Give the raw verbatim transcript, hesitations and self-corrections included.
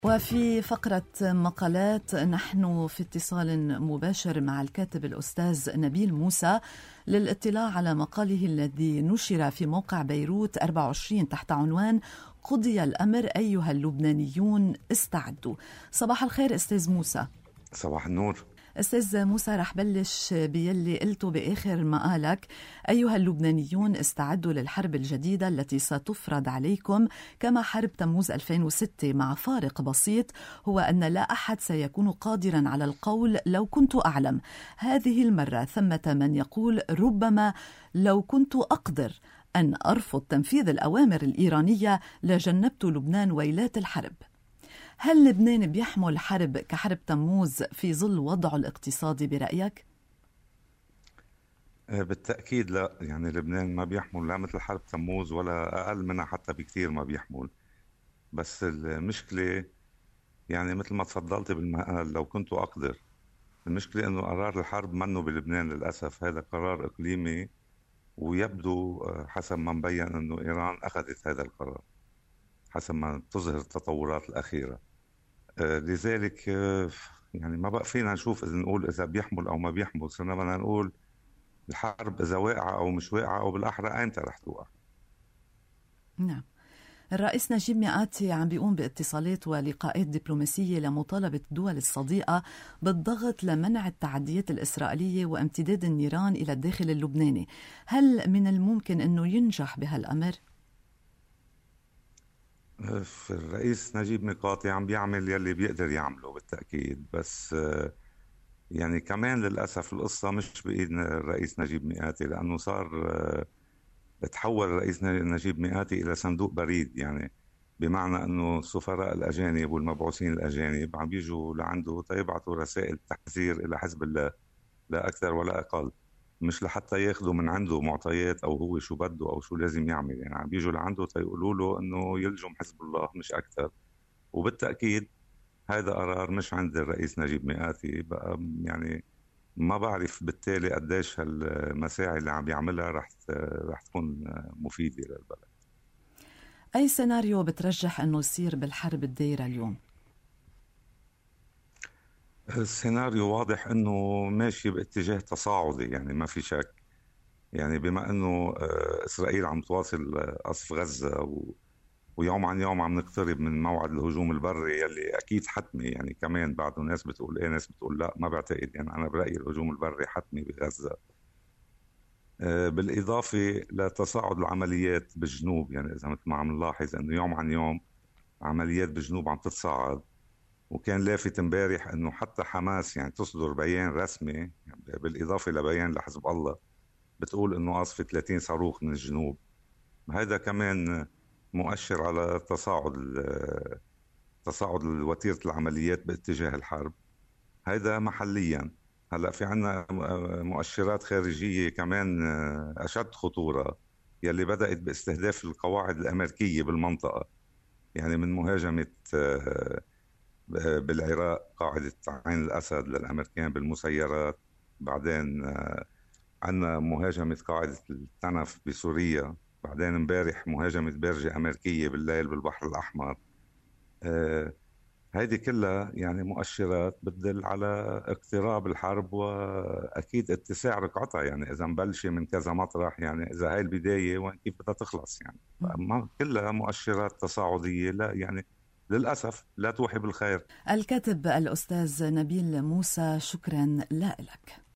وفي فقرة مقالات نحن في اتصال مباشر مع الكاتب الأستاذ نبيل موسى للاطلاع على مقاله الذي نشر في موقع بيروت أربعة وعشرين تحت عنوان قضي الأمر أيها اللبنانيون استعدوا. صباح الخير أستاذ موسى. صباح النور. أستاذ موسى، رح بلش بيلي قلته بآخر مقالك: أيها اللبنانيون استعدوا للحرب الجديدة التي ستفرض عليكم كما حرب تموز ألفين وستة، مع فارق بسيط هو أن لا أحد سيكون قادرا على القول لو كنت أعلم. هذه المرة ثمة من يقول ربما لو كنت أقدر أن أرفض تنفيذ الأوامر الإيرانية لجنبت لبنان ويلات الحرب. هل لبنان بيحمل حرب كحرب تموز في ظل وضعه الاقتصادي برأيك؟ بالتأكيد لا، يعني لبنان ما بيحمل لا مثل حرب تموز ولا أقل منها حتى بكثير ما بيحمل. بس المشكلة يعني مثل ما تفضلت بالمقال لو كنت أقدر، المشكلة أنه قرار الحرب منه بلبنان للأسف، هذا قرار إقليمي، ويبدو حسب ما مبين أنه إيران أخذت هذا القرار حسب ما تظهر التطورات الأخيرة. آه لذلك آه يعني ما بقى فينا نشوف إذا نقول إذا بيحمل أو ما بيحمل، صرنا بدنا نقول الحرب إذا واقعة أو مش واقعة، أو بالأحرى أيمتى رح توقع. نعم. الرئيس نجيب مئاتي عم بيقوم باتصالات ولقاءات دبلوماسية لمطالبة الدول الصديقة بالضغط لمنع التعديات الإسرائيلية وامتداد النيران إلى الداخل اللبناني. هل من الممكن أنه ينجح بهالأمر؟ الرئيس نجيب ميقاتي عم بيعمل يلي بيقدر يعمله بالتأكيد، بس يعني كمان للأسف القصة مش بإيد الرئيس نجيب مئاتي، لأنه صار تحول الرئيس نجيب مئاتي إلى صندوق بريد، يعني بمعنى أنه السفراء الأجانب والمبعوثين الأجانب عم بيجوا لعنده تيبعتوا رسائل تحذير إلى حزب الله، لا أكثر ولا أقل، مش لحتى ياخذوا من عنده معطيات أو هو شو بده أو شو لازم يعمل. يعني عم بيجوا لعنده تيقولوا له أنه يلجم حزب الله مش أكثر. وبالتأكيد هذا قرار مش عند الرئيس نجيب مئاتي بقى، يعني ما بعرف بالتالي قديش هالمساعي اللي عم بيعملها رح رح تكون مفيدة للبلد. أي سيناريو بترجح أنه يصير بالحرب الدايرة اليوم؟ السيناريو واضح أنه ماشي باتجاه تصاعدي، يعني ما في شك. يعني بما أنه إسرائيل عم تواصل قصف غزة و ويوم عن يوم عم نقترب من موعد الهجوم البري يلي أكيد حتمي، يعني كمان بعض الناس بتقول إيه ناس بتقول لا، ما بعتقد. يعني أنا برأيي الهجوم البري حتمي بغزة، بالإضافة لتصاعد العمليات بالجنوب. يعني إذا مثل ما عم نلاحظ أنه يوم عن يوم عمليات بالجنوب عم تتصاعد، وكان لافت امبارح أنه حتى حماس يعني تصدر بيان رسمي يعني بالإضافة لبيان لحزب الله بتقول أنه قصف ثلاثين صاروخ من الجنوب. هذا كمان مؤشر على تصاعد تصاعد وتيرة العمليات باتجاه الحرب. هذا محليا. هلأ في عنا مؤشرات خارجية كمان أشد خطورة، يلي بدأت باستهداف القواعد الأمريكية بالمنطقة، يعني من مهاجمة بالعراق قاعدة عين الأسد للأمريكان بالمسيرات، بعدين عنا مهاجمة قاعدة التنف بسوريا، بعدين امبارح مهاجمة بارجة أمريكية بالليل بالبحر الأحمر. آه هذه كلها يعني مؤشرات بتدل على اقتراب الحرب وأكيد اتساع رقعتها. يعني إذا مبلشة من كذا مطرح، يعني إذا هاي البداية وين كيف بدها تخلص، يعني ما كلها مؤشرات تصاعدية، لا يعني للأسف لا توحي بالخير. الكاتب الأستاذ نبيل موسى، شكرا لك.